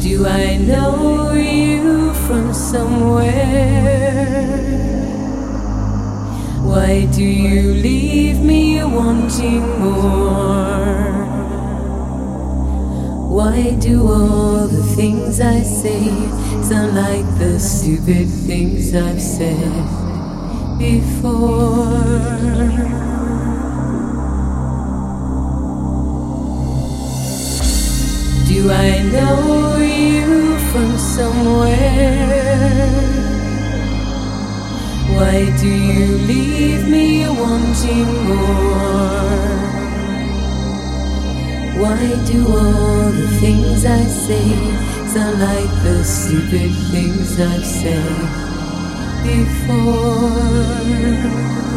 Do I know you from somewhere? Why do you leave me wanting more? Why do all the things I say sound like the stupid things I've said before? Do I know you from somewhere? Why do you leave me wanting more? Why do all the things I say sound like the stupid things I've said before?